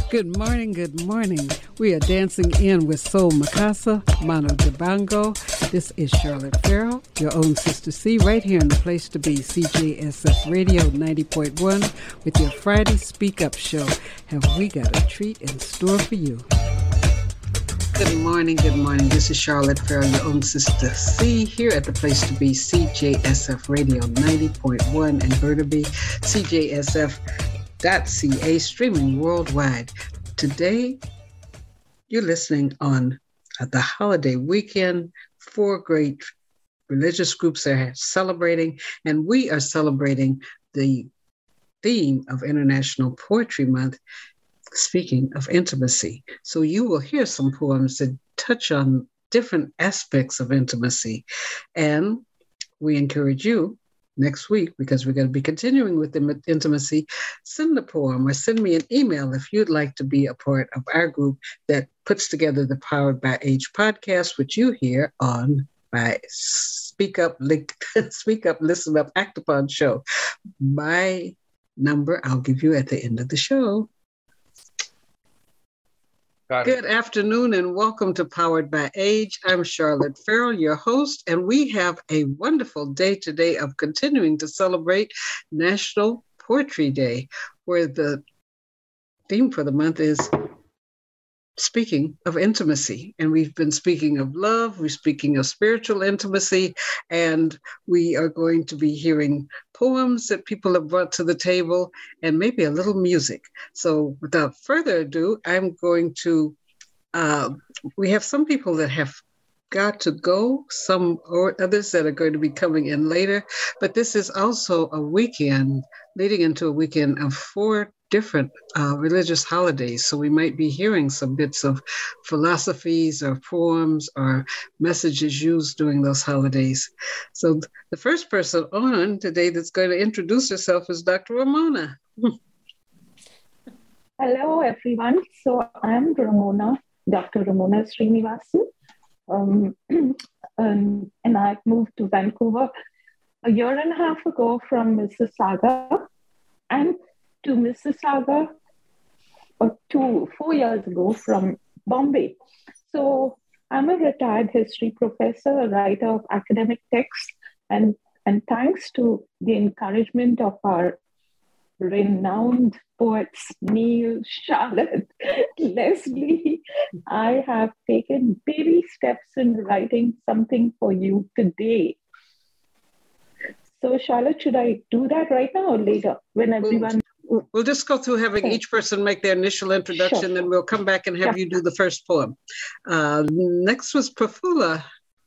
Good morning, good morning. We are dancing in with Soul Mikasa, Mano Dibango. This is Charlotte Farrell, your own Sister C, right here in the place to be, CJSF Radio 90.1, with your Friday Speak Up show. Have we got a treat in store for you? Good morning, good morning. This is Charlotte Farrell, your own Sister C, here at the place to be, CJSF Radio 90.1 in Burnaby, CJSF.ca, streaming worldwide. Today, you're listening on the holiday weekend. 4 great religious groups are celebrating, and we are celebrating the theme of International Poetry Month, speaking of intimacy. So you will hear some poems that touch on different aspects of intimacy. And we encourage you next week, because we're going to be continuing with the intimacy, send a poem or send me an email if you'd like to be a part of our group that puts together the Powered by Age podcast, which you hear on my Speak Up, Listen Up, Act Upon show. My number I'll give you at the end of the show. Good afternoon and welcome to Powered by Age. I'm Charlotte Farrell, your host, and we have a wonderful day today of continuing to celebrate National Poetry Day, where the theme for the month is speaking of intimacy. And we've been speaking of love, we're speaking of spiritual intimacy, and we are going to be hearing poems that people have brought to the table and maybe a little music. So without further ado, I'm going to, we have some people that have got to go, some or others that are going to be coming in later, but this is also a weekend leading into a weekend of 4 different religious holidays. So we might be hearing some bits of philosophies or poems or messages used during those holidays. So the first person on today that's going to introduce herself is Dr. Ramona. Hello, everyone. So I'm Ramona, Dr. Ramona Srinivasan. And I've moved to Vancouver a year and a half ago from Mississauga, and to Mississauga 4 years ago from Bombay. So I'm a retired history professor, a writer of academic texts, and thanks to the encouragement of our renowned poets, Neil, Charlotte, Leslie, I have taken baby steps in writing something for you today. So Charlotte, should I do that right now or later when everyone... We'll just go through having each person make their initial introduction, sure. Then we'll come back and have you do the first poem. Next was Prafula.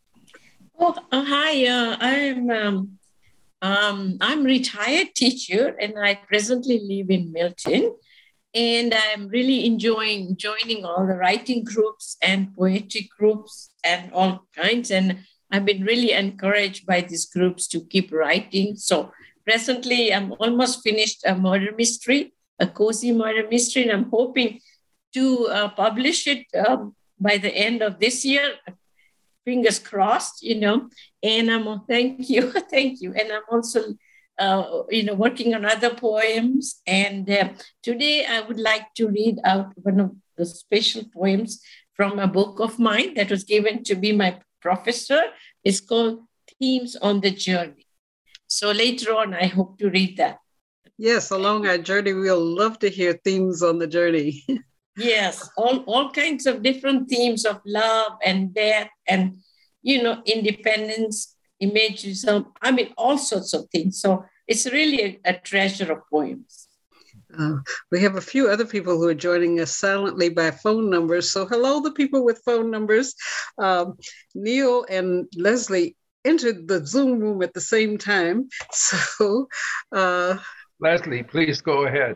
Hi, I'm a retired teacher and I presently live in Milton. And I'm really enjoying joining all the writing groups and poetry groups and all kinds. And I've been really encouraged by these groups to keep writing. So presently, I'm almost finished a murder mystery, a cozy murder mystery, and I'm hoping to publish it by the end of this year. Fingers crossed, And thank you. And I'm also, working on other poems. And today I would like to read out one of the special poems from a book of mine that was given to be my professor. It's called Themes on the Journey. So later on, I hope to read that. Yes, along our journey, we'll love to hear themes on the journey. Yes, all kinds of different themes of love and death and, independence, imagism. All sorts of things. So it's really a treasure of poems. We have a few other people who are joining us silently by phone numbers. So hello, the people with phone numbers. Neil and Leslie entered the Zoom room at the same time. So, Leslie, please go ahead.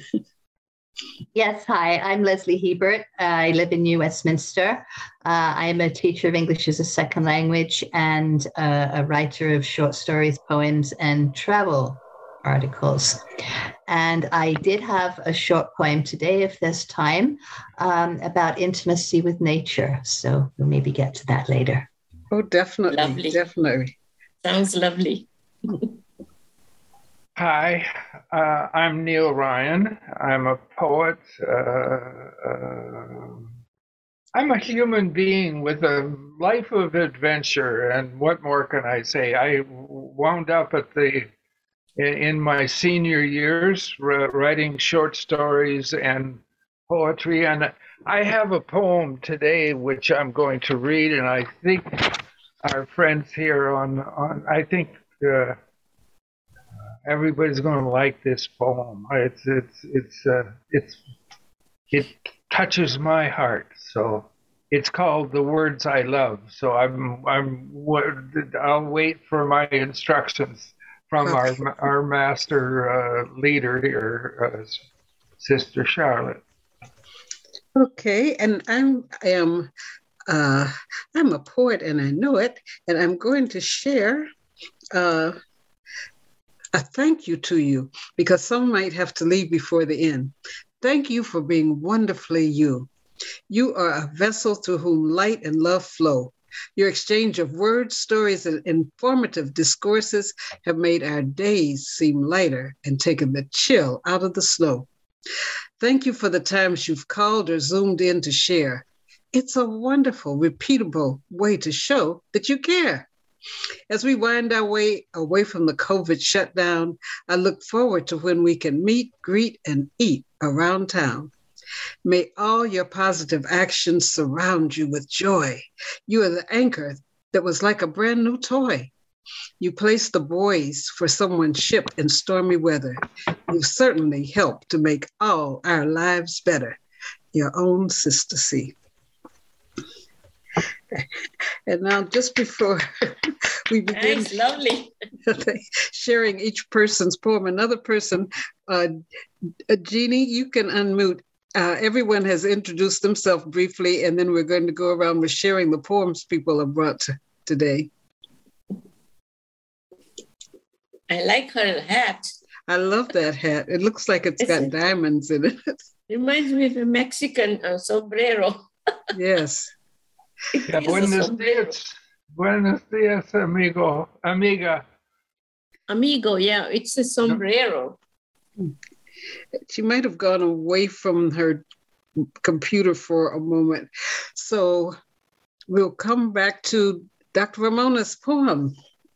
Yes, hi, I'm Leslie Hebert. I live in New Westminster. I'm a teacher of English as a second language and a writer of short stories, poems, and travel articles. And I did have a short poem today, if there's time, about intimacy with nature. So we'll maybe get to that later. Oh, definitely. Lovely. Definitely. Sounds lovely. Hi, I'm Neil Ryan. I'm a poet. I'm a human being with a life of adventure, and what more can I say? I wound up in my senior years writing short stories and poetry, and I have a poem today which I'm going to read, and I think our friends here I think everybody's going to like this poem. It touches my heart. So it's called "The Words I Love." So I'll wait for my instructions from our master leader here, Sister Charlotte. Okay, and I'm a poet, and I know it, and I'm going to share a thank you to you, because some might have to leave before the end. Thank you for being wonderfully you. You are a vessel through whom light and love flow. Your exchange of words, stories, and informative discourses have made our days seem lighter and taken the chill out of the snow. Thank you for the times you've called or zoomed in to share. It's a wonderful, repeatable way to show that you care. As we wind our way away from the COVID shutdown, I look forward to when we can meet, greet, and eat around town. May all your positive actions surround you with joy. You are the anchor that was like a brand new toy. You placed the buoys for someone's ship in stormy weather. You've certainly helped to make all our lives better. Your own Sister C. And now, just before we begin lovely. sharing each person's poem, another person, Jeannie, you can unmute. Everyone has introduced themselves briefly, and then we're going to go around with sharing the poems people have brought today. I like her hat. I love that hat. It looks like it's got diamonds in it. Reminds me of a Mexican sombrero. Yes. Yeah, buenos dias, amiga. Amigo, yeah, it's a sombrero. She might have gone away from her computer for a moment. So we'll come back to Dr. Ramona's poem.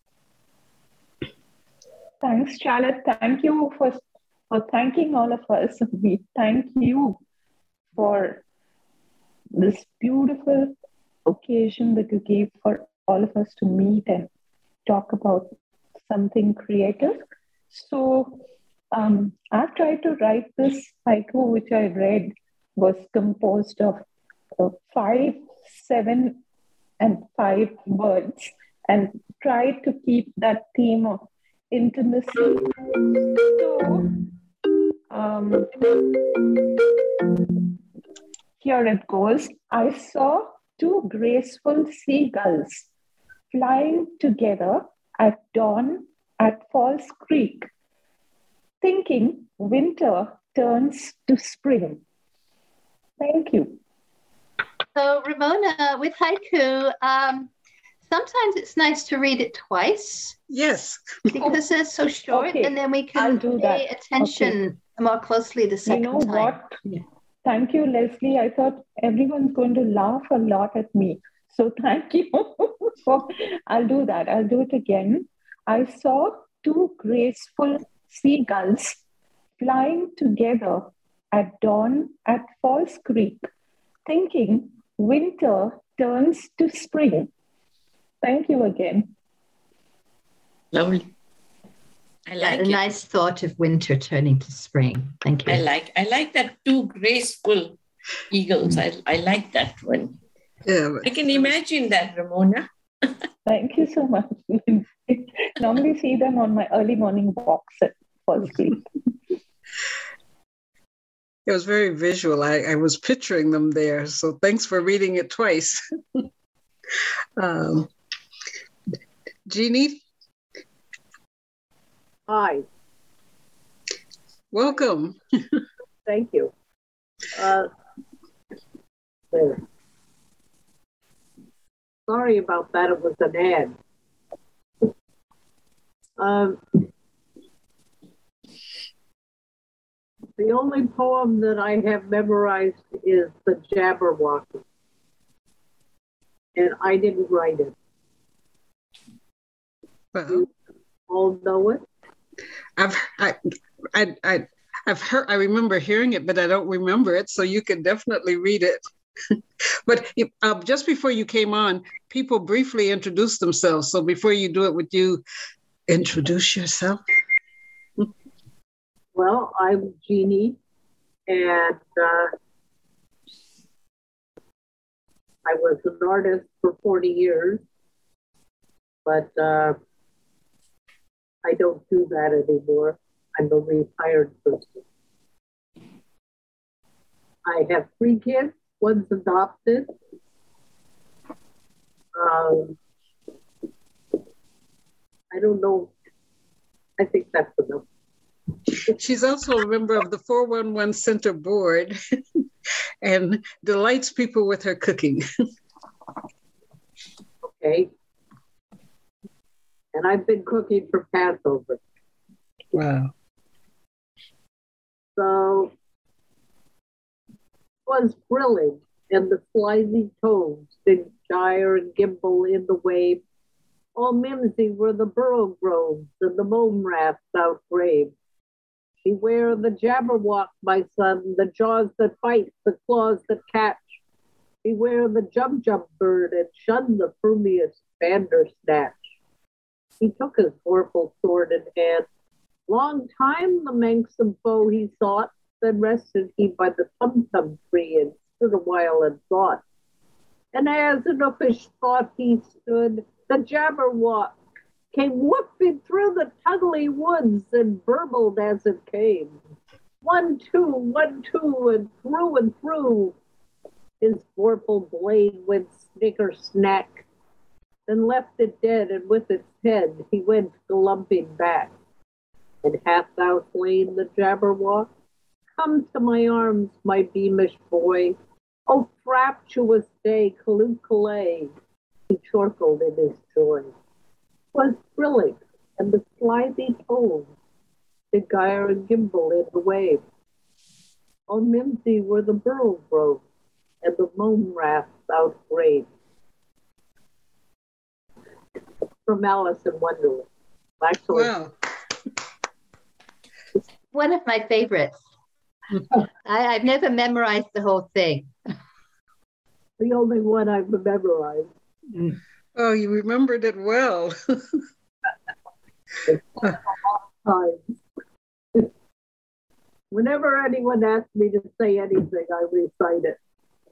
Thanks, Charlotte. Thank you for thanking all of us. We thank you for this beautiful occasion that you gave for all of us to meet and talk about something creative. So I've tried to write this haiku, which I read was composed of 5, 7, and 5 words, and tried to keep that theme of intimacy. So here it goes. I saw 2 graceful seagulls flying together at dawn at Falls Creek, thinking winter turns to spring. Thank you. So, Ramona, with haiku, sometimes it's nice to read it twice. Yes. Because they're so short, Okay. and then we can pay attention more closely the second time. You know what? Yeah. Thank you, Leslie. I thought everyone's going to laugh a lot at me. So thank you. I'll do that. I'll do it again. I saw 2 graceful seagulls flying together at dawn at Falls Creek, thinking winter turns to spring. Thank you again. Lovely. I like a nice thought of winter turning to spring. Thank you. I like that 2 graceful eagles. I like that one. Yeah, I can imagine that, Ramona. Thank you so much. Normally see them on my early morning walks at Falls Creek. It was very visual. I was picturing them there. So thanks for reading it twice. Jeannie? Hi. Welcome. Thank you. Sorry about that. It was an ad. The only poem that I have memorized is the Jabberwocky, and I didn't write it. Well, You all know it? I've heard. I remember hearing it, but I don't remember it. So you can definitely read it. But just before you came on, people briefly introduced themselves. So before you do it, would you introduce yourself? Well, I'm Jeannie, and I was an artist for 40 years, but I don't do that anymore. I'm a retired person. I have 3 kids. One's adopted. I don't know. I think that's enough. She's also a member of the 411 Center Board and delights people with her cooking. Okay. And I've been cooking for Passover. Wow. So it was thrilling, and the slithy toads did gyre and gimble in the wave. All mimsy were the burrow groves and the mome rafts outbrave. Beware the Jabberwock, my son, the jaws that bite, the claws that catch. Beware the jump bird, and shun the frumious Bandersnatch. He took his vorpal sword in hand. Long time the manxome foe he sought, then rested he by the tum-tum tree and stood a while in thought. And as in uffish thought he stood, the Jabberwock came whooping through the tuggly woods and burbled as it came. 1, 2, 1, 2, and through. His vorpal blade went snicker-snack, then left it dead, and with its head he went glumping back. And hast thou slain the Jabberwock? Come to my arms, my beamish boy. O fraptuous day, Callooh-Callay, he chortled in his joy. 'Twas thrilling, and the slithy toads did gyre and gimble in the wave. All mimsy were the burrow groves, and the mome rafts outbrave. From Alice in Wonderland. Actually, Wow. One of my favorites. I've never memorized the whole thing. the only one I've memorized. Oh, you remembered it well. Whenever anyone asks me to say anything, I recite it.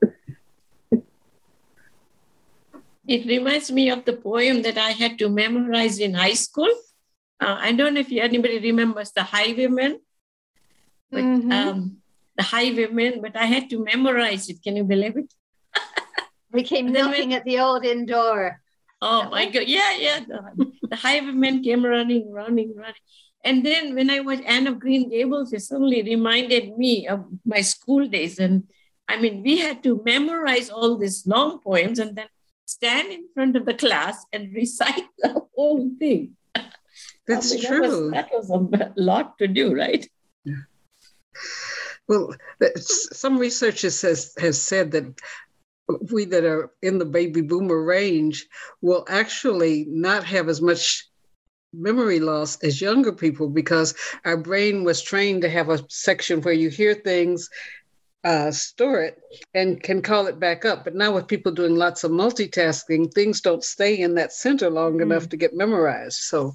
It reminds me of the poem that I had to memorize in high school. I don't know if anybody remembers the Highwayman. But, the Highwayman, but I had to memorize it. Can you believe it? We came knocking at the old inn door. Oh my God. Yeah. The Highwayman came running. And then when I watched Anne of Green Gables, it suddenly reminded me of my school days. And I mean, we had to memorize all these long poems and then stand in front of the class and recite the whole thing. That's true. That was a lot to do, right? Yeah. Well, some researchers has said that we that are in the baby boomer range will actually not have as much memory loss as younger people because our brain was trained to have a section where you hear things, store it, and can call it back up. But now with people doing lots of multitasking, things don't stay in that center long enough to get memorized. So,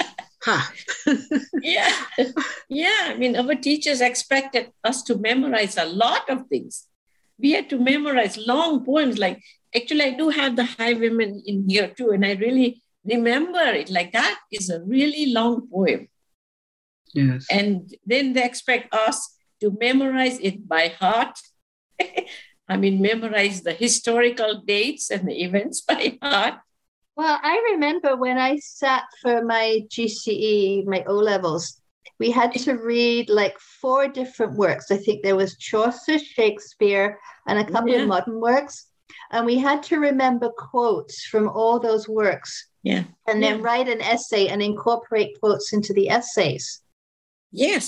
Yeah. I mean, our teachers expected us to memorize a lot of things. We had to memorize long poems. Like, actually, I do have the Highwayman in here too, and I really remember it. Like, that is a really long poem. Yes. And then they expect us to memorize it by heart. I mean, memorize the historical dates and the events by heart. Well, I remember when I sat for my GCE, my O-levels, we had to read like 4 different works. I think there was Chaucer, Shakespeare, and a couple of modern works. And we had to remember quotes from all those works. Yeah. And then write an essay and incorporate quotes into the essays. Yes.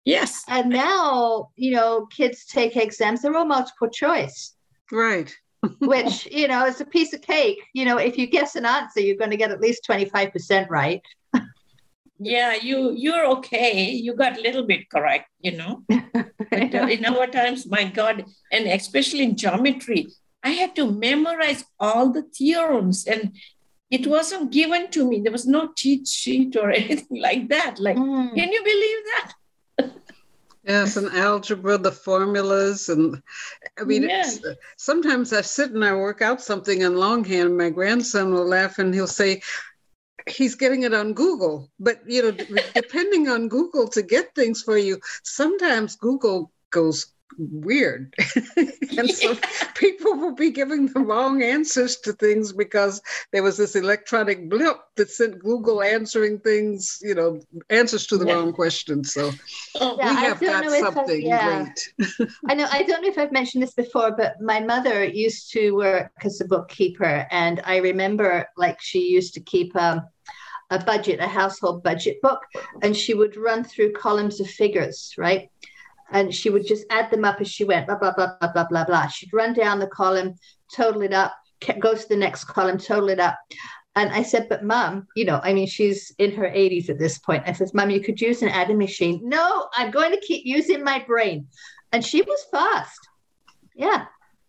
Yes. And now, kids take exams, they're all multiple choice. Right. Which, is a piece of cake. If you guess an answer, you're going to get at least 25% right. Yeah, you're okay. You got a little bit correct, But in our times, my God, and especially in geometry, I had to memorize all the theorems, and it wasn't given to me. There was no cheat sheet or anything like that. Can you believe that? Yes, and algebra, the formulas, and I mean, sometimes I sit and I work out something in longhand. My grandson will laugh and he'll say he's getting it on Google. But, depending on Google to get things for you, sometimes Google goes weird. And so people will be giving the wrong answers to things because there was this electronic blip that sent Google answering things, answers to the wrong questions. So we have got something great. I don't know if I've mentioned this before, but my mother used to work as a bookkeeper. And I remember she used to keep a household budget book, and she would run through columns of figures, right? And she would just add them up as she went, blah, blah, blah, blah, blah, blah, blah. She'd run down the column, total it up, go to the next column, total it up. And I said, but Mom, she's in her 80s at this point. I said, Mom, you could use an adding machine. No, I'm going to keep using my brain. And she was fast. Yeah.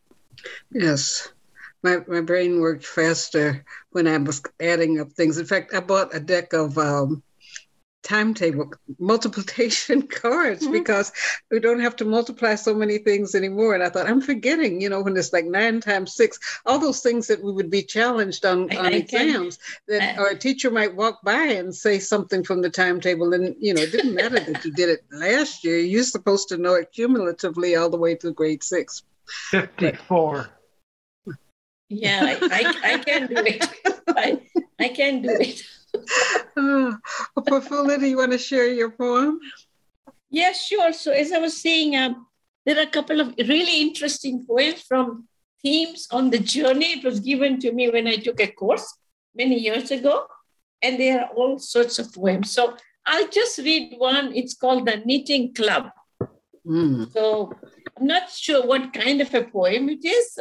Yes. My brain worked faster when I was adding up things. In fact, I bought a deck of timetable multiplication cards because we don't have to multiply so many things anymore. And I thought, I'm forgetting, when it's like 9 times 6, all those things that we would be challenged on exams that our teacher might walk by and say something from the timetable. And, it didn't matter that you did it last year. You're supposed to know it cumulatively all the way to grade 6. 54. Yeah, I can do it. I can do it. Prafula, do you want to share your poem? Yeah, sure. So as I was saying, there are a couple of really interesting poems from themes on the journey. It was given to me when I took a course many years ago, and there are all sorts of poems. So I'll just read one. It's called The Knitting Club. So I'm not sure what kind of a poem it is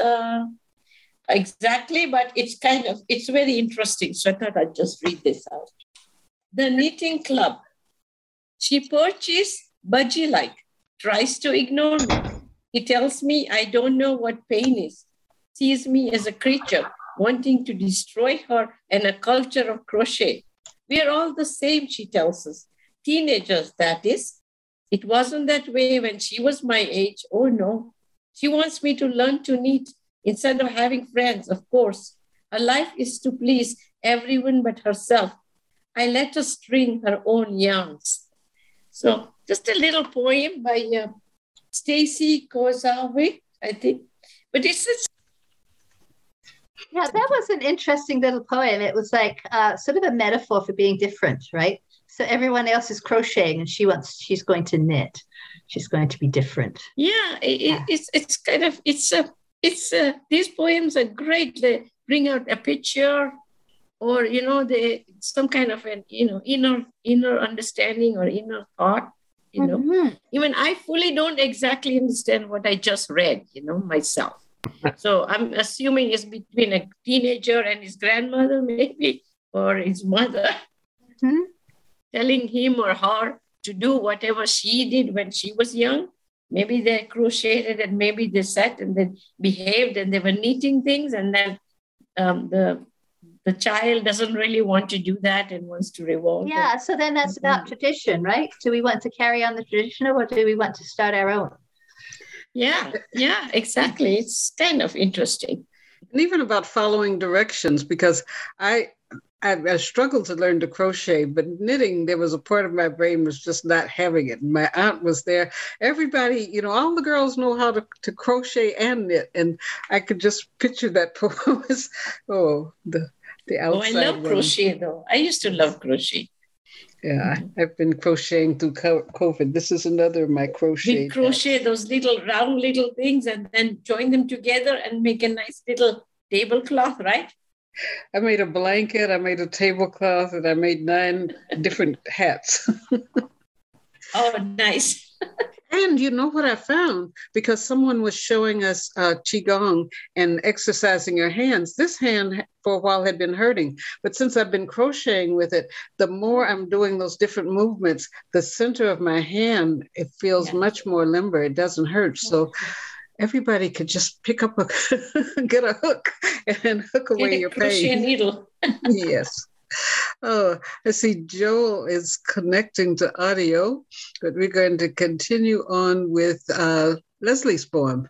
exactly, but it's very interesting. So I thought I'd just read this out. The Knitting Club. She perches budgie-like, tries to ignore me. He tells me I don't know what pain is, sees me as a creature wanting to destroy her and a culture of crochet. We are all the same, she tells us. Teenagers, that is. It wasn't that way when she was my age. Oh, no. She wants me to learn to knit instead of having friends, of course. Her life is to please everyone but herself. I let her string her own yarns. So just a little poem by Stacy Kozawick, I think. But it's yeah, that was an interesting little poem. It was like sort of a metaphor for being different, right? So everyone else is crocheting and she's going to knit. She's going to be different. Yeah, these poems are great. They bring out a picture or, some kind of an, inner understanding or inner thought, Even I fully don't exactly understand what I just read, myself. So I'm assuming it's between a teenager and his grandmother, maybe, or his mother, telling him or her to do whatever she did when she was young. Maybe they crocheted and maybe they sat and then behaved and they were knitting things. And then the child doesn't really want to do that and wants to revolt. Yeah, so then that's about tradition, right? Do we want to carry on the tradition or do we want to start our own? Yeah, exactly. It's kind of interesting. And even about following directions, because I struggled to learn to crochet, but knitting, there was a part of my brain was just not having it. My aunt was there. Everybody, all the girls know how to crochet and knit. And I could just picture that poem as, the outside. I love crochet, though. I used to love crochet. Yeah, I've been crocheting through COVID. This is another of my crochet. We crochet those little round little things and then join them together and make a nice little tablecloth, right? I made a blanket, I made a tablecloth, and I made 9 different hats. Oh, nice. And you know what I found? Because someone was showing us Qigong and exercising your hands. This hand for a while had been hurting. But since I've been crocheting with it, the more I'm doing those different movements, the center of my hand, it feels much more limber. It doesn't hurt. So everybody could just pick up get a hook and hook away your crochet pain. Needle. Yes. Oh, I see Joel is connecting to audio, but we're going to continue on with Leslie's poem.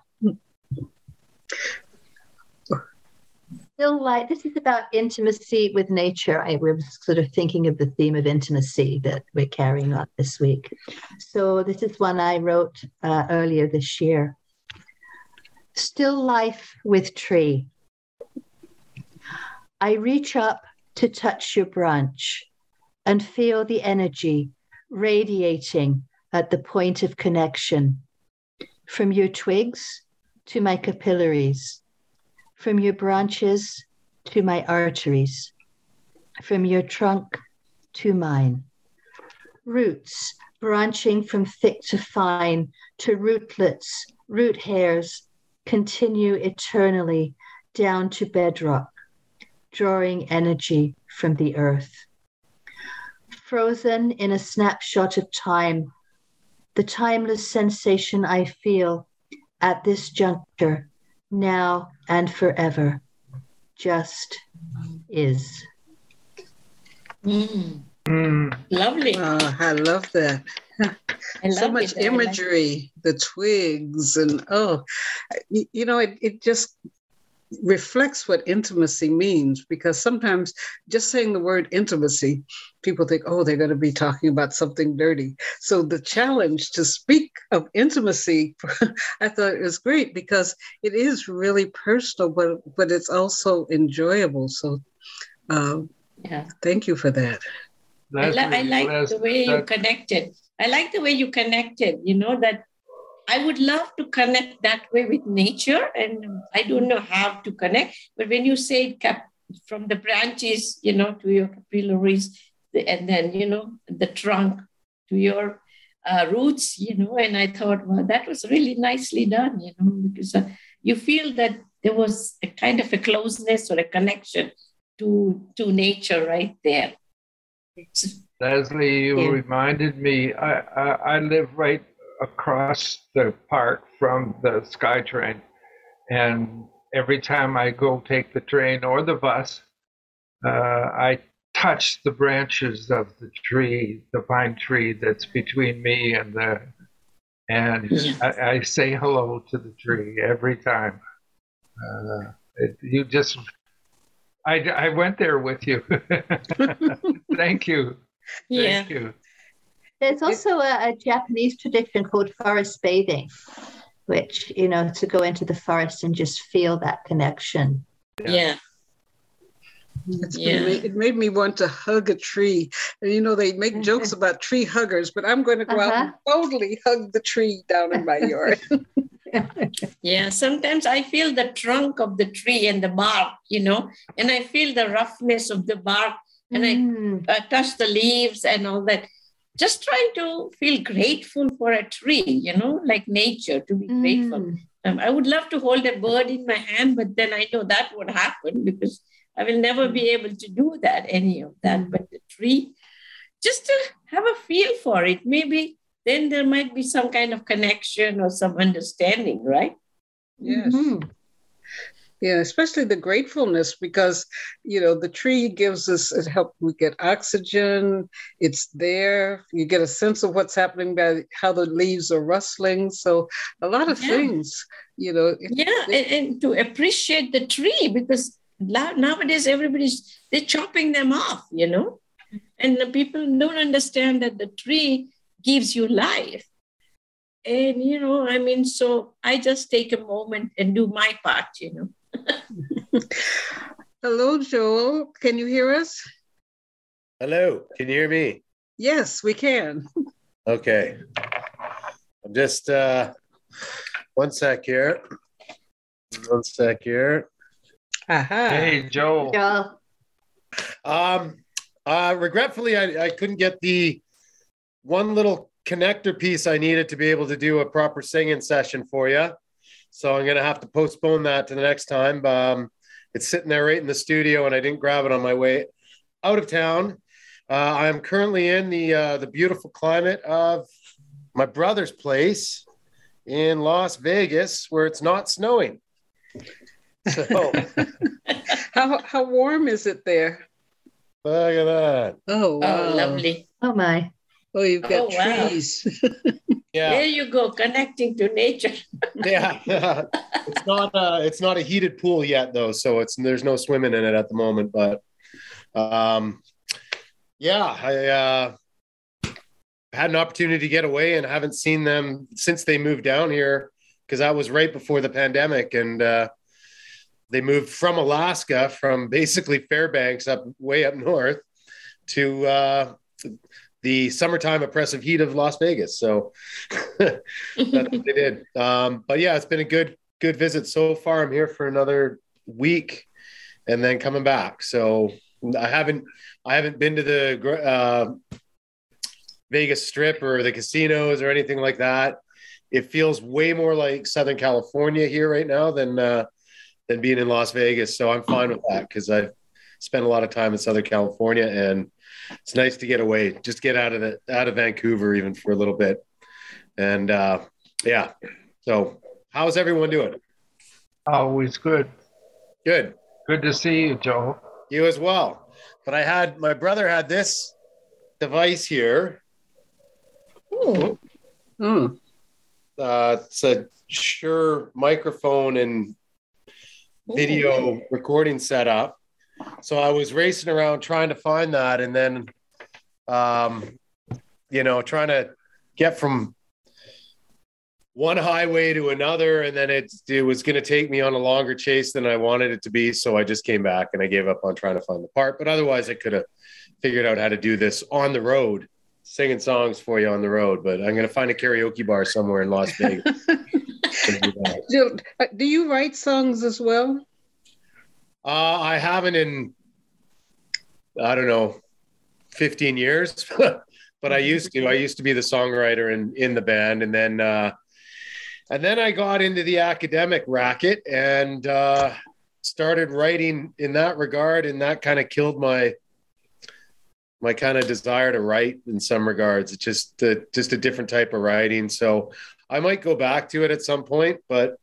Still life. This is about intimacy with nature. I was sort of thinking of the theme of intimacy that we're carrying on this week. So this is one I wrote earlier this year. Still life with tree. I reach up to touch your branch and feel the energy radiating at the point of connection, from your twigs to my capillaries, from your branches to my arteries, from your trunk to mine. Roots branching from thick to fine to rootlets, root hairs continue eternally down to bedrock, drawing energy from the earth. Frozen in a snapshot of time, the timeless sensation I feel at this juncture, now and forever, just is. Lovely. Oh, I love that. So much imagery, the twigs, and it just reflects what intimacy means, because sometimes just saying the word intimacy, people think, oh, they're going to be talking about something dirty. So the challenge to speak of intimacy, I thought it was great, because it is really personal, but it's also enjoyable. So thank you for that. I like the way you connected. I like the way you connected, that I would love to connect that way with nature, and I don't know how to connect. But when you say from the branches, to your capillaries, and then, the trunk to your roots, and I thought, well, that was really nicely done, because you feel that there was a kind of a closeness or a connection to nature right there. Leslie, you reminded me, I live right across the park from the SkyTrain, and every time I go take the train or the bus, I touch the branches of the tree, the pine tree that's between me and I say hello to the tree every time. I went there with you. Thank you. Thank you. There's also a Japanese tradition called forest bathing, which, to go into the forest and just feel that connection. Yeah. It made me want to hug a tree. And, they make jokes about tree huggers, but I'm going to go out and totally hug the tree down in my yard. Yeah, sometimes I feel the trunk of the tree and the bark, and I feel the roughness of the bark, and I touch the leaves and all that. Just trying to feel grateful for a tree, like nature, to be grateful. I would love to hold a bird in my hand, but then I know that would happen because I will never be able to do that, any of that. But the tree, just to have a feel for it, maybe then there might be some kind of connection or some understanding, right? Yes. Yeah, especially the gratefulness, because, the tree gives us, it helps, we get oxygen, it's there, you get a sense of what's happening by how the leaves are rustling. So a lot of things, and to appreciate the tree, because nowadays they're chopping them off, and the people don't understand that the tree gives you life. And, so I just take a moment and do my part, Hello, Joel. Can you hear us? Hello. Can you hear me? Yes, we can. Okay. I'm just one sec here. Aha. Hey, Joel. Regretfully, I couldn't get the one little connector piece I needed to be able to do a proper singing session for you. So I'm going to have to postpone that to the next time. It's sitting there right in the studio, and I didn't grab it on my way out of town. I'm currently in the beautiful climate of my brother's place in Las Vegas, where it's not snowing. So, how warm is it there? Look at that. Oh, wow. Oh, lovely. Oh my. Oh, you've got wow. trees. Yeah. There you go, connecting to nature. Yeah. It's not a heated pool yet, though, so there's no swimming in it at the moment. But I had an opportunity to get away and haven't seen them since they moved down here, because that was right before the pandemic, and they moved from Alaska, from basically Fairbanks way up north, to the summertime oppressive heat of Las Vegas. So that's what they did. But yeah, it's been a good visit so far. I'm here for another week and then coming back. So I haven't been to the Vegas Strip or the casinos or anything like that. It feels way more like Southern California here right now than being in Las Vegas. So I'm fine with that, because I've spent a lot of time in Southern California, and it's nice to get away, just get out of Vancouver even for a little bit. And yeah. So how's everyone doing? Always good. Good. Good to see you, Joe. You as well. But my brother had this device here. Oh. Mm. It's a Shure microphone and video recording setup. So I was racing around trying to find that, and then, trying to get from one highway to another, and then it was going to take me on a longer chase than I wanted it to be. So I just came back and I gave up on trying to find the part. But otherwise, I could have figured out how to do this on the road, singing songs for you on the road. But I'm going to find a karaoke bar somewhere in Las Vegas. Do you write songs as well? I haven't in, I don't know, 15 years, but I used to. I used to be the songwriter in the band, and then I got into the academic racket and started writing in that regard, and that kind of killed my kind of desire to write in some regards. It's just a different type of writing. So I might go back to it at some point, but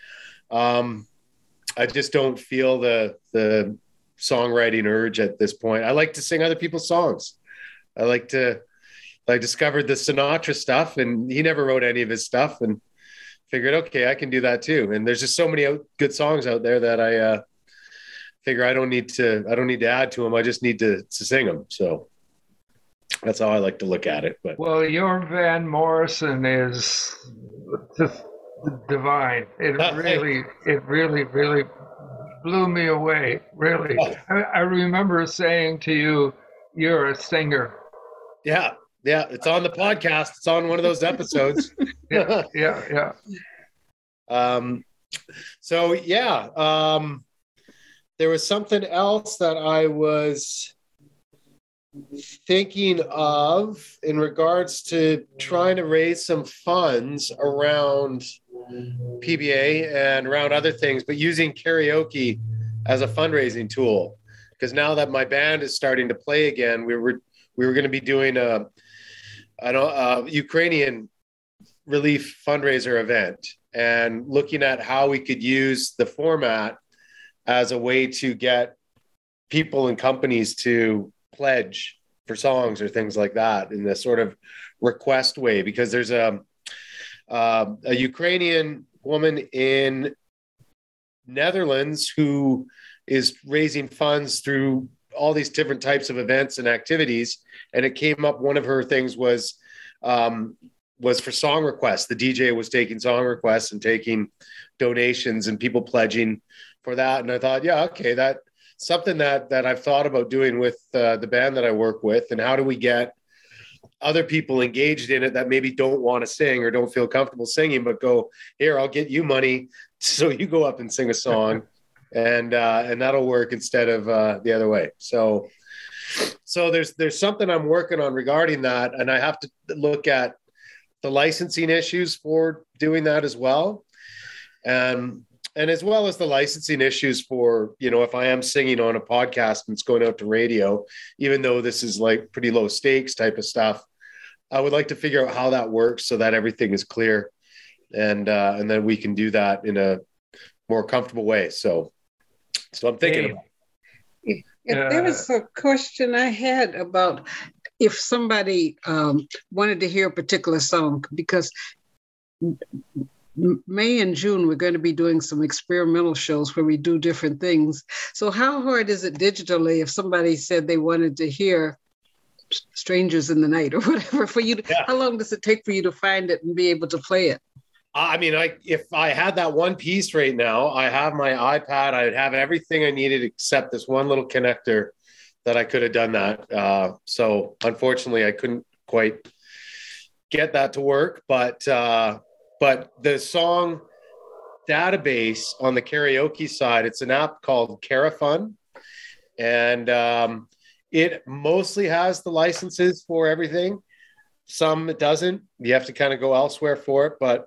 I just don't feel the songwriting urge at this point. I like to sing other people's songs. I discovered the Sinatra stuff, and he never wrote any of his stuff, and figured, okay, I can do that too. And there's just so many good songs out there that I figure I don't need to add to them. I just need to sing them. So that's how I like to look at it. But well, your Van Morrison is just divine. It really blew me away. Really, I remember saying to you, "You're a singer." Yeah, it's on the podcast. It's on one of those episodes. Yeah. So yeah, there was something else that I was thinking of in regards to trying to raise some funds around PBA and around other things, but using karaoke as a fundraising tool. Because now that my band is starting to play again, we were going to be doing a Ukrainian relief fundraiser event, and looking at how we could use the format as a way to get people and companies to pledge for songs or things like that in this sort of request way. Because there's a Ukrainian woman in Netherlands who is raising funds through all these different types of events and activities. And it came up, one of her things was for song requests. The DJ was taking song requests and taking donations and people pledging for that. And I thought, yeah, okay, that's something that I've thought about doing with the band that I work with. And how do we get other people engaged in it that maybe don't want to sing or don't feel comfortable singing, but go, here, I'll get you money so you go up and sing a song. And that'll work instead of the other way. So there's something I'm working on regarding that. And I have to look at the licensing issues for doing that as well. And as well as the licensing issues for, if I am singing on a podcast and it's going out to radio, even though this is like pretty low stakes type of stuff, I would like to figure out how that works so that everything is clear and then we can do that in a more comfortable way. So I'm thinking about it. There was a question I had about if somebody wanted to hear a particular song, because May and June, we're going to be doing some experimental shows where we do different things. So how hard is it digitally if somebody said they wanted to hear Strangers in the Night or whatever for you? How long does it take for you to find it and be able to play it? I mean, if I had that one piece right now, I have my iPad, I'd have everything I needed except this one little connector that I could have done that. So unfortunately, I couldn't quite get that to work, but the song database on the karaoke side, it's an app called Carafun, and it mostly has the licenses for everything. Some it doesn't. You have to kind of go elsewhere for it, but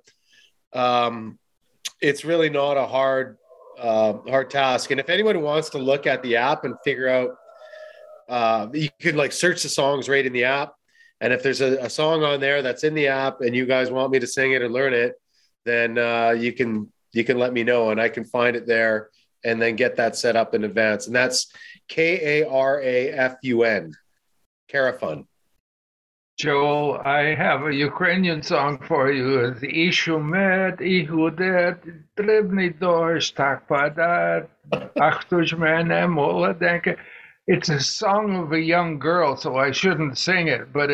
it's really not a hard task. And if anyone wants to look at the app and figure out, you could like search the songs right in the app. And if there's a song on there that's in the app and you guys want me to sing it or learn it, then you can let me know and I can find it there and then get that set up in advance. And that's Karafun, Carafun. Joel, I have a Ukrainian song for you. It's Ishumet, Ihudet, Dribny Dorsh, Takpadat, Achtujmene, Moladenke. It's a song of a young girl, so I shouldn't sing it, but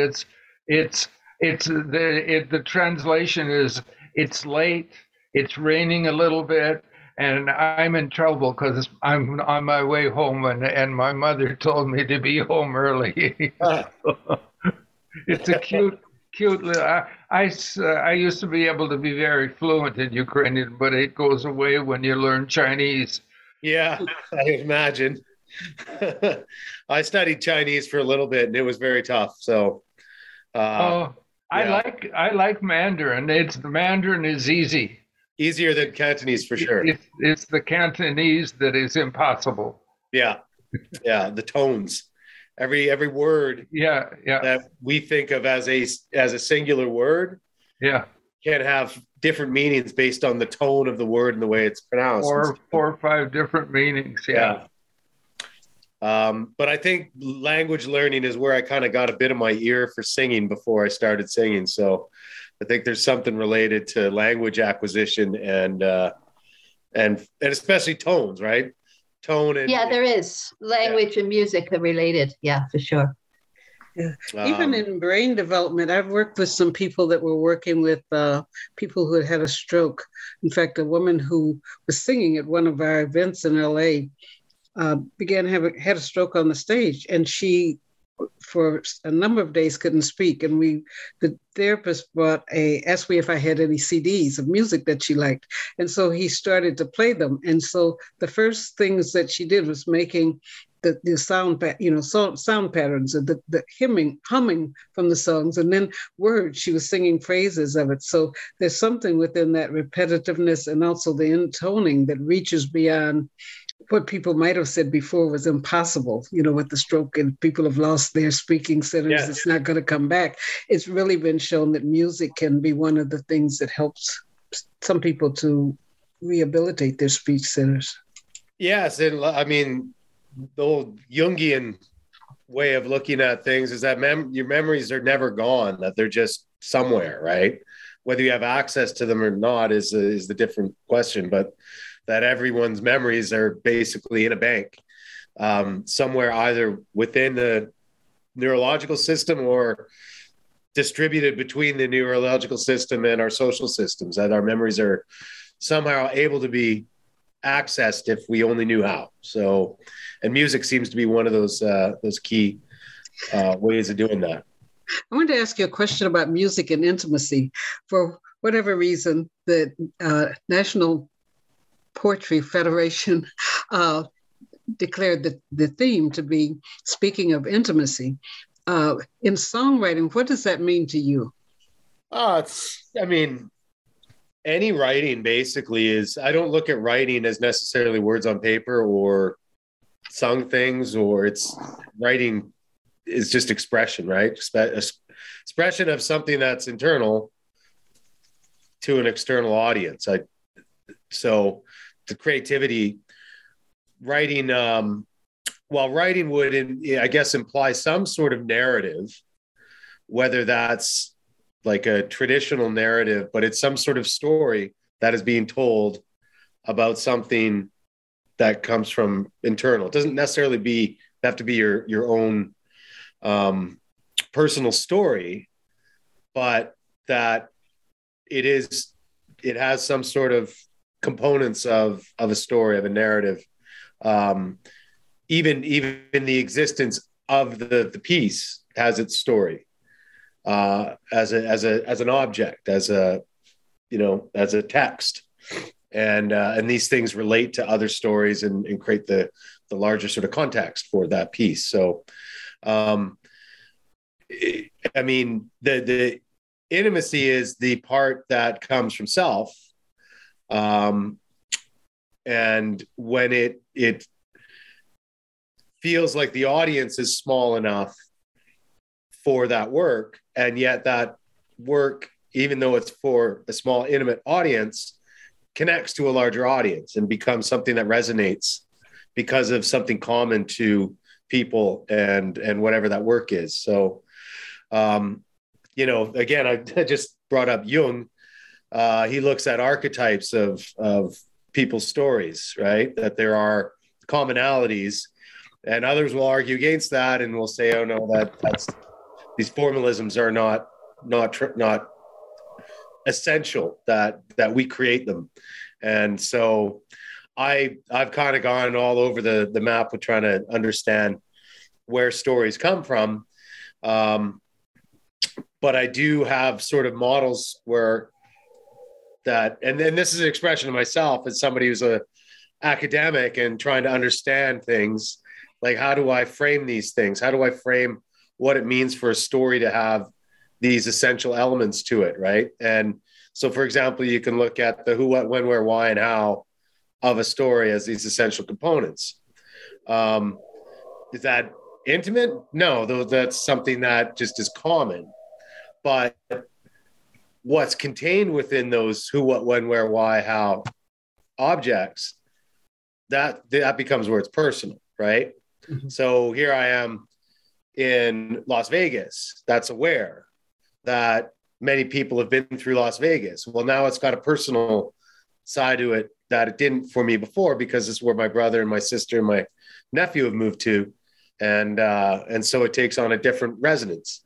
the translation is, it's late, it's raining a little bit, and I'm in trouble because I'm on my way home, and my mother told me to be home early. It's a cute little. I used to be able to be very fluent in Ukrainian, but it goes away when you learn Chinese. Yeah, I imagine. I studied Chinese for a little bit, and it was very tough. So, I like Mandarin. The Mandarin is easier than Cantonese for sure. It's the Cantonese that is impossible. Yeah, the tones. Every word that we think of as a singular word can have different meanings based on the tone of the word and the way it's pronounced. Four or five different meanings. Yeah. But I think language learning is where I kind of got a bit of my ear for singing before I started singing. So I think there's something related to language acquisition and especially tones, right? Tone and there is language and music are related. Yeah, for sure. Yeah. Even in brain development, I've worked with some people that were working with people who had a stroke. In fact, a woman who was singing at one of our events in LA had a stroke on the stage, and she, for a number of days, couldn't speak. And the therapist asked me if I had any CDs of music that she liked. And so he started to play them. And so the first things that she did was making the sound, sound patterns, the humming from the songs, and then words. She was singing phrases of it. So there's something within that repetitiveness and also the intoning that reaches beyond what people might have said before was impossible, with the stroke, and people have lost their speaking centers. Yeah. It's not going to come back. It's really been shown that music can be one of the things that helps some people to rehabilitate their speech centers. Yes. And I mean, the old Jungian way of looking at things is that your memories are never gone, that they're just somewhere, right? Whether you have access to them or not is the different question, but that everyone's memories are basically in a bank somewhere, either within the neurological system or distributed between the neurological system and our social systems, that our memories are somehow able to be accessed if we only knew how. So, and music seems to be one of those key ways of doing that. I wanted to ask you a question about music and intimacy. For whatever reason, the National Poetry Federation declared the theme to be speaking of intimacy. In songwriting, what does that mean to you? I mean, any writing basically is, I don't look at writing as necessarily words on paper or sung things, or it's writing is just expression, right? Expression of something that's internal to an external audience. So the creativity, writing, while writing would, I guess, imply some sort of narrative, whether that's like a traditional narrative, but it's some sort of story that is being told about something that comes from internal. It doesn't necessarily have to be your own personal story, but that it has some sort of components of a story, of a narrative. Even the existence of the piece has its story, as an object, as a text, and these things relate to other stories and create the larger sort of context for that piece. So, I mean, the intimacy is the part that comes from self, and when it feels like the audience is small enough for that work, and yet that work, even though it's for a small intimate audience, connects to a larger audience and becomes something that resonates because of something common to people and whatever that work is. So, again, I just brought up Jung. He looks at archetypes of people's stories, right? That there are commonalities, and others will argue against that and will say, "Oh no, that's these formalisms are not essential. That we create them." And so, I've kind of gone all over the map with trying to understand where stories come from. But I do have sort of models where and then this is an expression of myself as somebody who's a academic and trying to understand things, like, how do I frame these things? How do I frame what it means for a story to have these essential elements to it, right? And so, for example, you can look at the who, what, when, where, why, and how of a story as these essential components. Is that intimate? No, though, that's something that just is common. But what's contained within those who, what, when, where, why, how objects, that becomes where it's personal, right? Mm-hmm. So here I am in Las Vegas. That's aware that many people have been through Las Vegas. Well, now it's got a personal side to it that it didn't for me before, because it's where my brother and my sister and my nephew have moved to. And so it takes on a different resonance.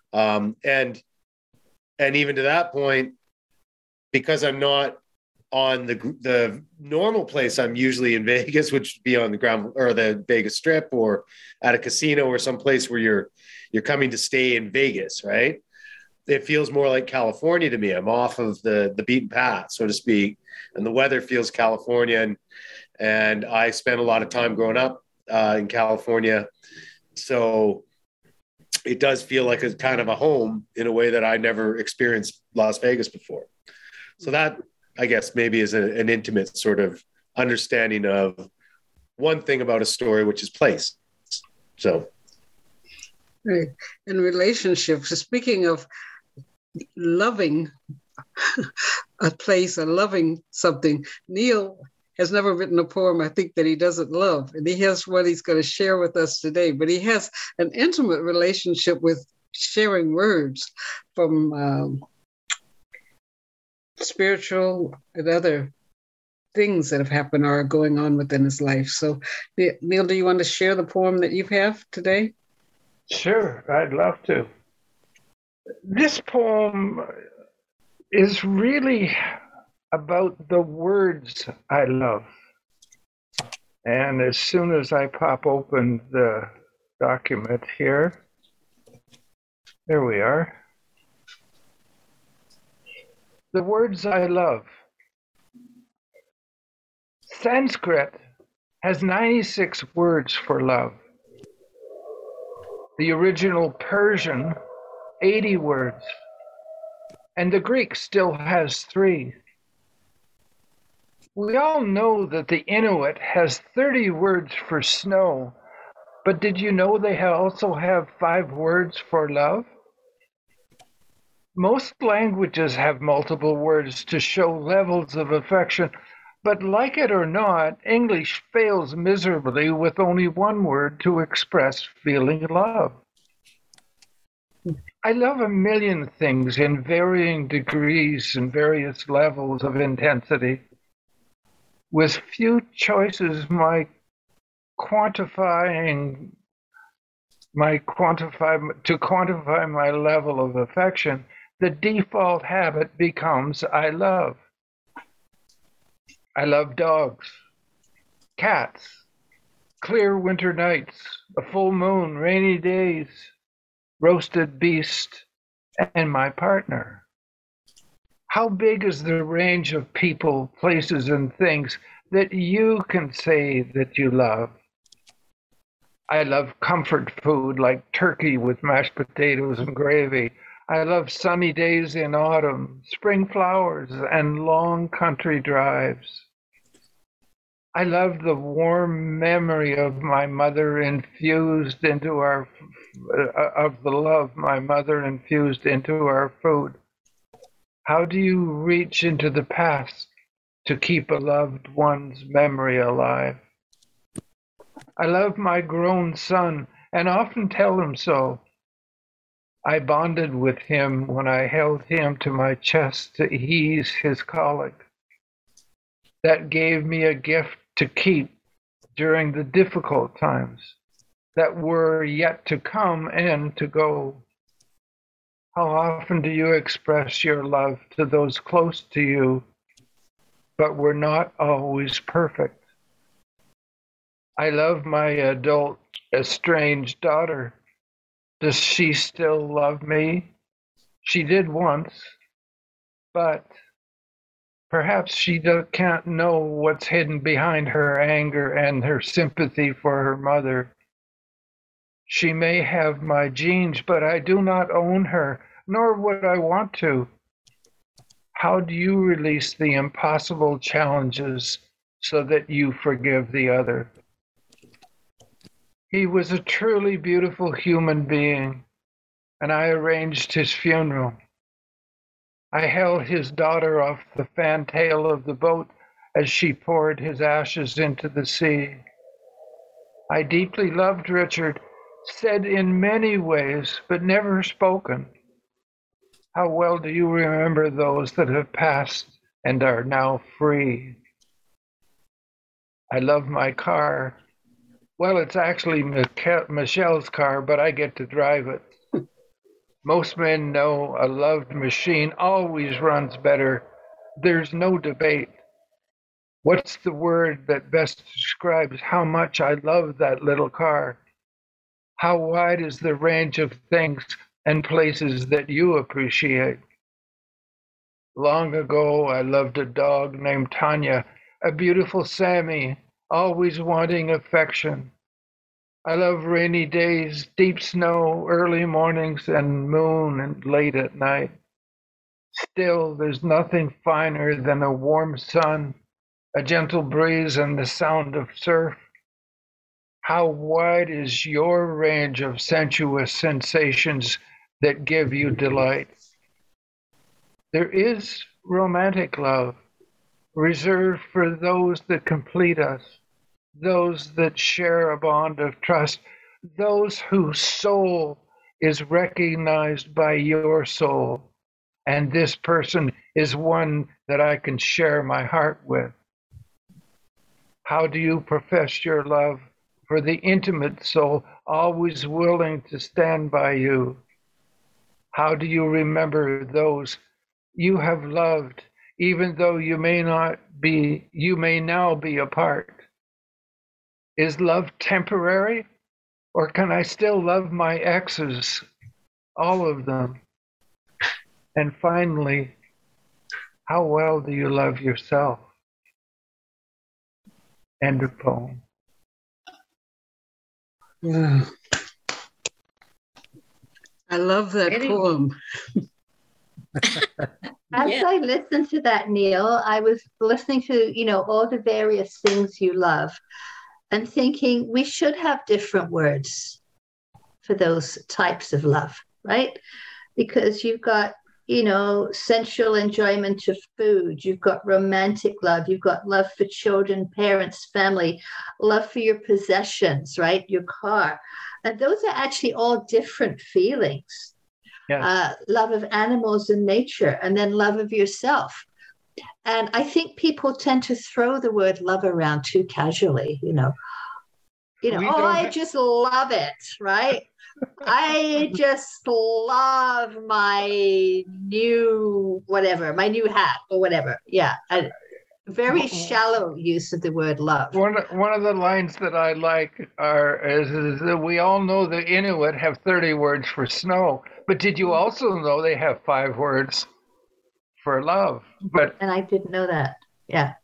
And even to that point, because I'm not on the normal place, I'm usually in Vegas, which would be on the ground or the Vegas Strip, or at a casino, or some place where you're coming to stay in Vegas, right? It feels more like California to me. I'm off of the beaten path, so to speak, and the weather feels Californian. And I spent a lot of time growing up in California, so it does feel like a kind of a home in a way that I never experienced Las Vegas before. So that, I guess, maybe is an intimate sort of understanding of one thing about a story, which is place. So, right. In relationships, speaking of loving a place or loving something, Neil has never written a poem, I think, that he doesn't love. And he has what he's going to share with us today. But he has an intimate relationship with sharing words from spiritual and other things that have happened or are going on within his life. So, Neil, do you want to share the poem that you have today? Sure, I'd love to. This poem is really about the words I love. And as soon as I pop open the document here, there we are. The words I love. Sanskrit has 96 words for love. The original Persian, 80 words. and the Greek still has 3. We all know that the Inuit has 30 words for snow, but did you know they also have 5 words for love? Most languages have multiple words to show levels of affection, but like it or not, English fails miserably with only 1 word to express feeling love. I love a million things in varying degrees and various levels of intensity. With few choices, to quantify my level of affection, the default habit becomes I love. I love dogs, cats, clear winter nights, a full moon, rainy days, roasted beast, and my partner. How big is the range of people, places, and things that you can say that you love? I love comfort food like turkey with mashed potatoes and gravy. I love sunny days in autumn, spring flowers, and long country drives. I love the warm memory of my mother infused into our food. How do you reach into the past to keep a loved one's memory alive? I love my grown son and often tell him so. I bonded with him when I held him to my chest to ease his colic. That gave me a gift to keep during the difficult times that were yet to come and to go. How often do you express your love to those close to you, but were not always perfect? I love my adult estranged daughter. Does she still love me? She did once, but perhaps she can't know what's hidden behind her anger and her sympathy for her mother. She may have my genes, but I do not own her, nor would I want to. How do you release the impossible challenges so that you forgive the other? He was a truly beautiful human being, and I arranged his funeral. I held his daughter off the fantail of the boat as she poured his ashes into the sea. I deeply loved Richard, said in many ways, but never spoken. How well do you remember those that have passed and are now free? I love my car. Well, it's actually Michelle's car, but I get to drive it. Most men know a loved machine always runs better. There's no debate. What's the word that best describes how much I love that little car? How wide is the range of things and places that you appreciate? Long ago, I loved a dog named Tanya, a beautiful Sammy, always wanting affection. I love rainy days, deep snow, early mornings, and moon and late at night. Still, there's nothing finer than a warm sun, a gentle breeze, and the sound of surf. How wide is your range of sensuous sensations that give you delight? There is romantic love, reserved for those that complete us, those that share a bond of trust, those whose soul is recognized by your soul, and this person is one that I can share my heart with. How do you profess your love for the intimate soul, always willing to stand by you? How do you remember those you have loved, even though you may now be apart? Is love temporary, or can I still love my exes, all of them? And finally, how well do you love yourself? End of poem. Yeah. I love that poem. As Yeah. I listened to that, Neil, I was listening to, all the various things you love and thinking we should have different words for those types of love, right? Because you've got, sensual enjoyment of food, you've got romantic love, you've got love for children, parents, family, love for your possessions, right? Your car. And those are actually all different feelings. Yes. Love of animals and nature, and then love of yourself. And I think people tend to throw the word love around too casually, I just love it, right? I just love my new hat or whatever. Yeah. A very shallow use of the word love. One of the lines that I like is that we all know the Inuit have 30 words for snow, but did you also know they have 5 words for love? And I didn't know that. Yeah.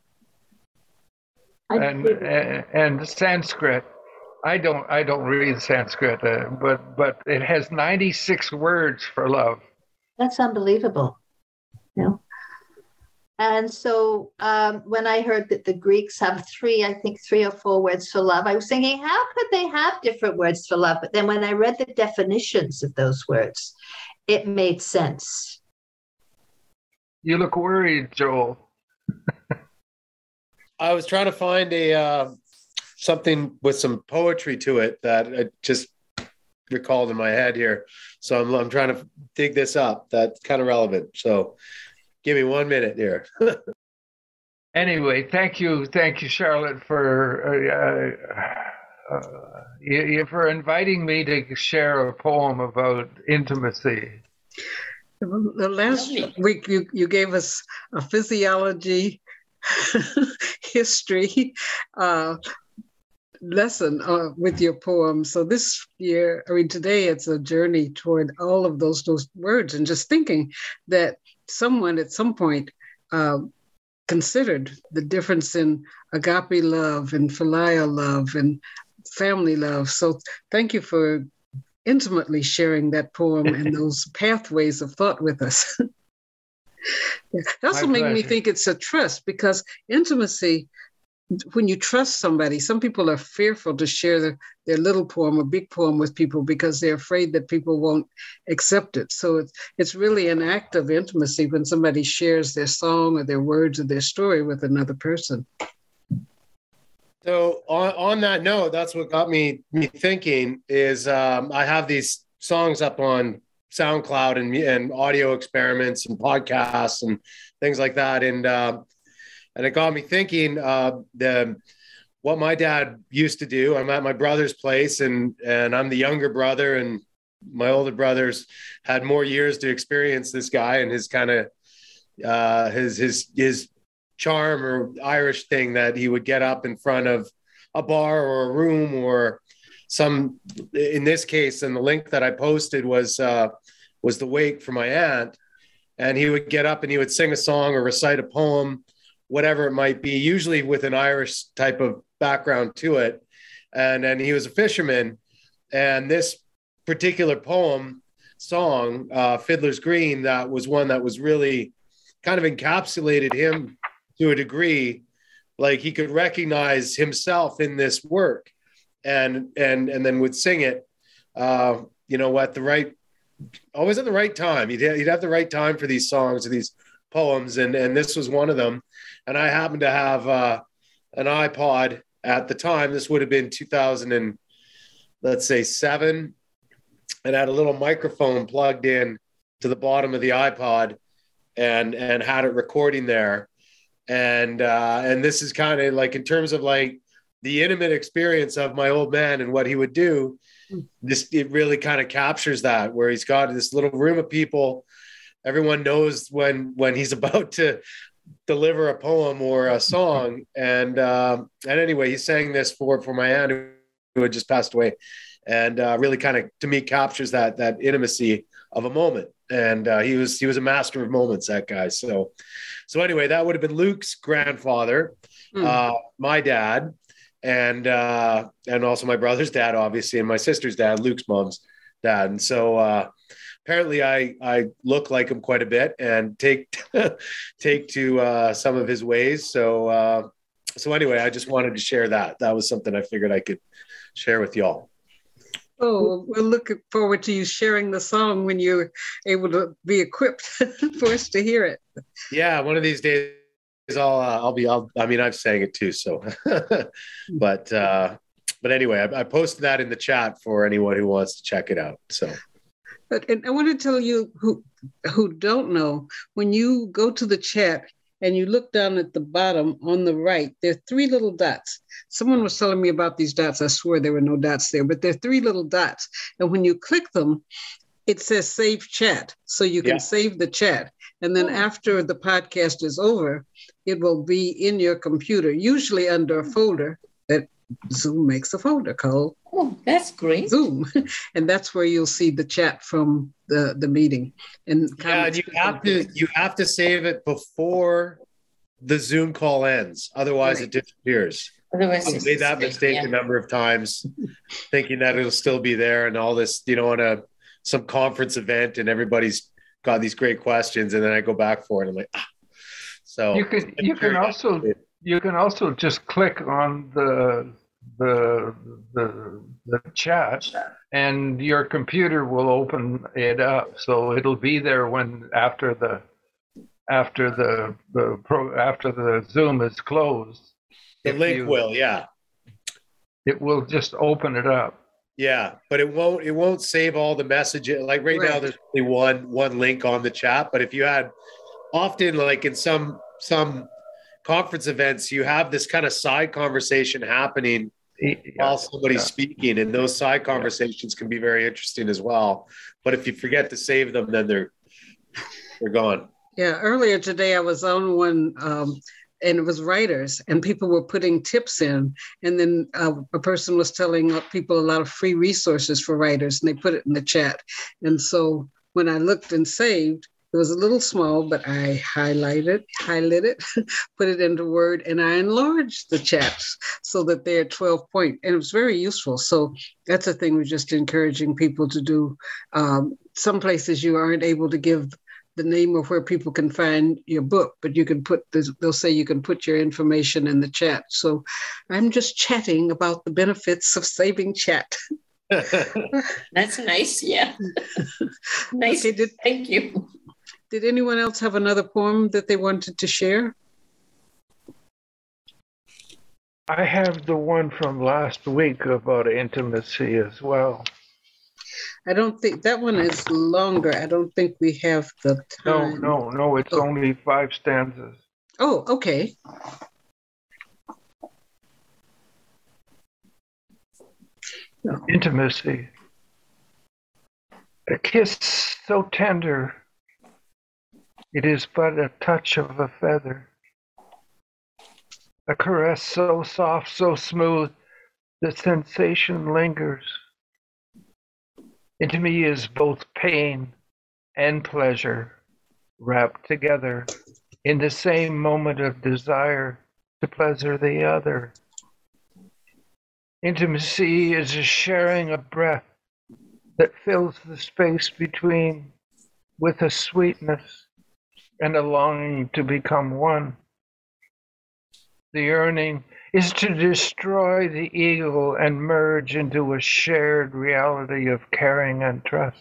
And Sanskrit. I don't read Sanskrit, but it has 96 words for love. That's unbelievable. And so when I heard that the Greeks have 3 or 4 words for love, I was thinking, how could they have different words for love? But then when I read the definitions of those words, it made sense. You look worried, Joel. I was trying to find something with some poetry to it that I just recalled in my head here. So I'm trying to dig this up. That's kind of relevant. So give me 1 minute here. Anyway, thank you, Charlotte, for for inviting me to share a poem about intimacy. The last week you gave us a physiology history lesson with your poem. So this year, today it's a journey toward all of those words, and just thinking that someone at some point considered the difference in agape love and filial love and family love. So thank you for intimately sharing that poem and those pathways of thought with us. It also made me think it's a trust, because intimacy, when you trust somebody, some people are fearful to share their little poem or big poem with people because they're afraid that people won't accept it. So it's really an act of intimacy when somebody shares their song or their words or their story with another person. So on that note, that's what got me thinking is I have these songs up on SoundCloud and audio experiments and podcasts and things like that. And it got me thinking what my dad used to do. I'm at my brother's place and I'm the younger brother, and my older brothers had more years to experience this guy and his kind of his charm or Irish thing that he would get up in front of a bar or a room or in this case, and the link that I posted was the wake for my aunt. And he would get up and he would sing a song or recite a poem, whatever it might be, usually with an Irish type of background to it. And he was a fisherman. And this particular song, Fiddler's Green, that was one that was really kind of encapsulated him to a degree. Like he could recognize himself in this work and then would sing it, at always at the right time. He'd have the right time for these songs or these poems. And this was one of them. And I happened to have an iPod at the time. This would have been 2007, and had a little microphone plugged in to the bottom of the iPod and had it recording there. And this is kind of like, in terms of like the intimate experience of my old man and what he would do, it really kind of captures that, where he's got this little room of people. Everyone knows when he's about to deliver a poem or a song. And anyway, he sang this for my aunt who had just passed away, and really kind of, to me, captures that intimacy of a moment. And he was a master of moments, that guy. So anyway, that would have been Luke's grandfather, my dad, and also my brother's dad, obviously, and my sister's dad, Luke's mom's dad. And so apparently I look like him quite a bit and take to some of his ways. So anyway, I just wanted to share that. That was something I figured I could share with y'all. Oh, we're looking forward to you sharing the song when you're able to be equipped for us to hear it. Yeah, one of these days I mean, I've sang it too. So, but anyway, I posted that in the chat for anyone who wants to check it out. So, and I want to tell you who don't know, when you go to the chat and you look down at the bottom on the right, there are 3 little dots. Someone was telling me about these dots. I swear there were no dots there, but there are 3 little dots. And when you click them, it says save chat. So you can save the chat. And then after the podcast is over, it will be in your computer, usually under a folder that Zoom makes a folder called that's great. Zoom. And that's where you'll see the chat from the meeting. And you have to save it before the Zoom call ends. Otherwise it disappears. Otherwise, I've made that mistake a number of times, thinking that it'll still be there and all this, on some conference event and everybody's got these great questions, and then I go back for it. I'm like, So you can also just click on the chat, and your computer will open it up, so it'll be there when after the Zoom is closed. The link will, it will just open it up. Yeah, but it won't save all the messages. Like right now, there's only one link on the chat. But if you had often, like in some conference events, you have this kind of side conversation happening while somebody's speaking, and those side conversations can be very interesting as well. But if you forget to save them, then they're gone. Yeah, earlier today I was on one. And it was writers, and people were putting tips in. And then a person was telling people a lot of free resources for writers, and they put it in the chat. And so when I looked and saved, it was a little small, but I highlighted it, put it into Word, and I enlarged the chats so that they're 12 point. And it was very useful. So that's a thing we're just encouraging people to do. Some places you aren't able to give the name of where people can find your book, but you can they'll say you can put your information in the chat. So I'm just chatting about the benefits of saving chat. That's nice. Yeah. Nice. Okay, thank you. Did anyone else have another poem that they wanted to share? I have the one from last week about intimacy as well. I don't think that one is longer. I don't think we have the time. No. It's only 5 stanzas. Oh, okay. No. Intimacy. A kiss so tender, it is but a touch of a feather. A caress so soft, so smooth, the sensation lingers. Intimacy is both pain and pleasure wrapped together in the same moment of desire to pleasure the other. Intimacy is a sharing of breath that fills the space between with a sweetness and a longing to become one. The yearning is to destroy the ego and merge into a shared reality of caring and trust,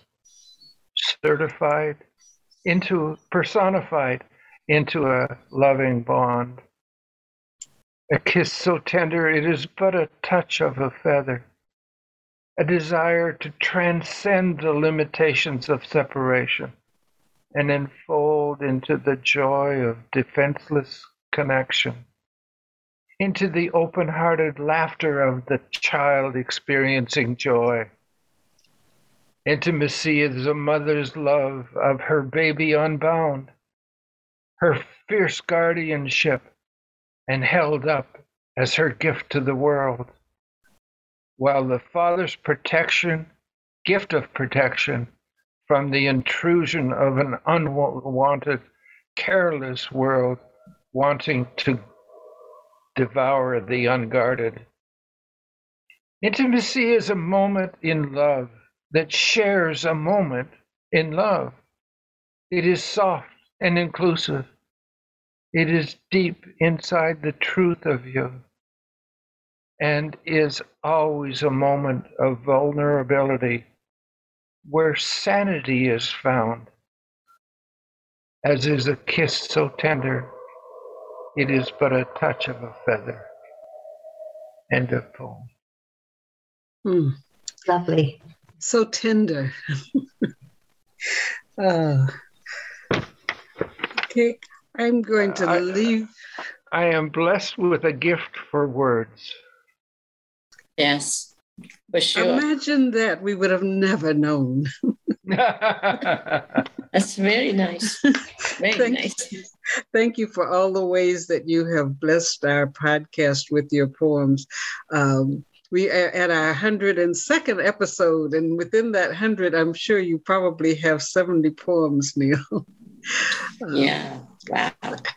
personified into a loving bond. A kiss so tender, it is but a touch of a feather, a desire to transcend the limitations of separation and enfold into the joy of defenseless connection, into the open-hearted laughter of the child experiencing joy. Intimacy is a mother's love of her baby unbound, her fierce guardianship, and held up as her gift to the world, while the father's gift of protection from the intrusion of an unwanted, careless world wanting to devour the unguarded. Intimacy is a moment in love that shares a moment in love. It is soft and inclusive. It is deep inside the truth of you and is always a moment of vulnerability where sanity is found, as is a kiss so tender, it is but a touch of a feather. End of poem. Lovely. So tender. Okay, I'm going to leave. I am blessed with a gift for words. Yes, for sure. Imagine that. We would have never known. That's very nice. Very nice. Thank you for all the ways that you have blessed our podcast with your poems. We are at our 102nd episode, and within that 100, I'm sure you probably have 70 poems, Neil. Yeah, wow.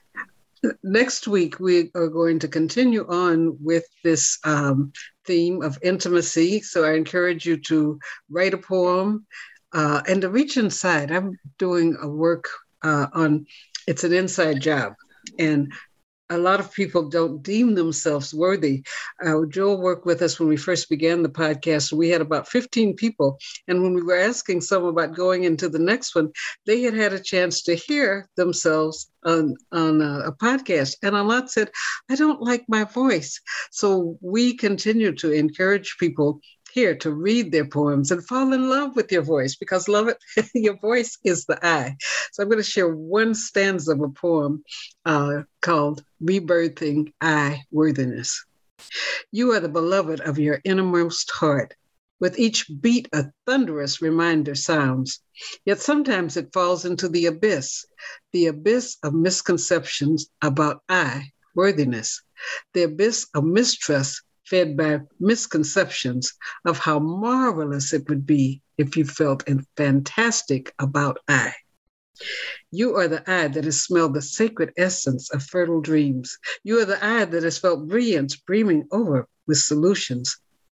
Next week, we are going to continue on with this theme of intimacy. So I encourage you to write a poem and to reach inside. I'm doing a work on, it's an inside job. And a lot of people don't deem themselves worthy. Joel worked with us when we first began the podcast. We had about 15 people. And when we were asking some about going into the next one, they had a chance to hear themselves on a podcast. And a lot said, I don't like my voice. So we continue to encourage people here to read their poems and fall in love with your voice, because your voice is the I. So I'm going to share one stanza of a poem called Rebirthing I Worthiness. You are the beloved of your innermost heart. With each beat, a thunderous reminder sounds. Yet sometimes it falls into the abyss of misconceptions about I worthiness, the abyss of mistrust fed by misconceptions of how marvelous it would be if you felt fantastic about I. You are the I that has smelled the sacred essence of fertile dreams. You are the I that has felt brilliance brimming over with solutions.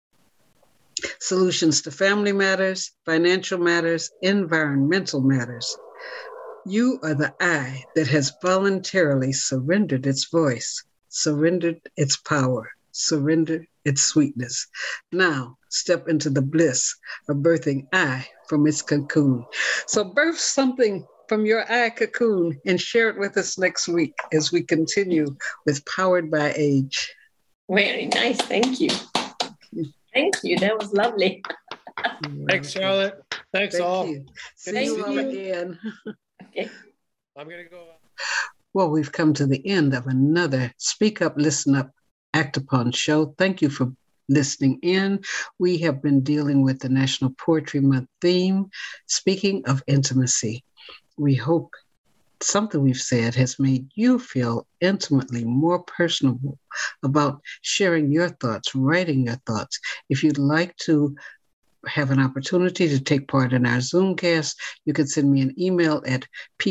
Solutions to family matters, financial matters, environmental matters. You are the I that has voluntarily surrendered its voice, surrendered its power, surrender its sweetness. Now step into the bliss of birthing I from its cocoon. So birth something from your I cocoon and share it with us next week as we continue with Powered by Age. Very nice. Thank you. Thank you. That was lovely. Thanks, Charlotte. Thank all. See you all again. Okay. I'm going to go. Well, we've come to the end of another Speak Up, Listen Up, Act Upon show. Thank you for listening in. We have been dealing with the National Poetry Month theme, speaking of intimacy. We hope something we've said has made you feel intimately more personable about sharing your thoughts, writing your thoughts. If you'd like to have an opportunity to take part in our Zoomcast, you can send me an email at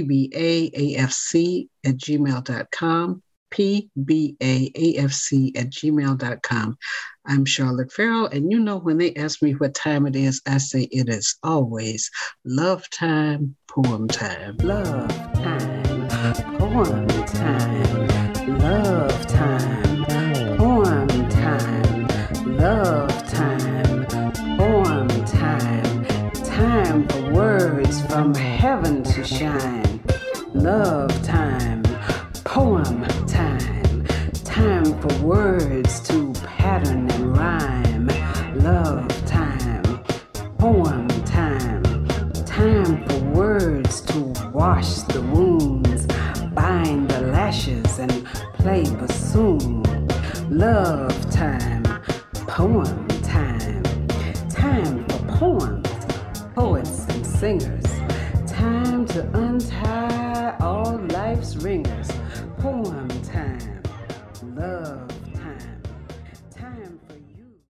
pbaafc@gmail.com. pbaafc@gmail.com. I'm Charlotte Farrell, and you know when they ask me what time it is, I say it is always love time, poem time. Love time, poem time, love time, poem time, love time, poem time, time for words from heaven to shine. Love time, poem time, time for words to pattern and rhyme. Love time, poem time, time for words to wash the wounds, bind the lashes and play bassoon. Love time, poem time, time for poems, poets and singers, time to untie all life's ringers. Poem